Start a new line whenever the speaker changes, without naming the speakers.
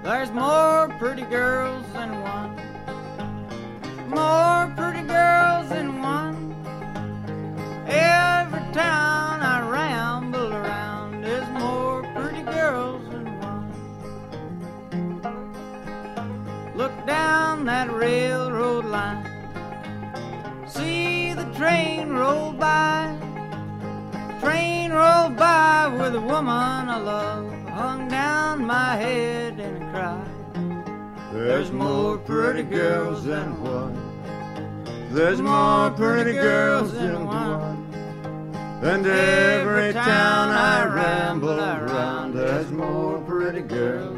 There's more pretty girls than one. More pretty girls than one. Every town I ramble around, there's more pretty girls than one. Look down that railroad line, see the train roll by. Train roll by with a woman I love hung down my head in a cry. There's more pretty girls than one. There's more pretty girls than one. And every town I ramble around, there's more pretty girls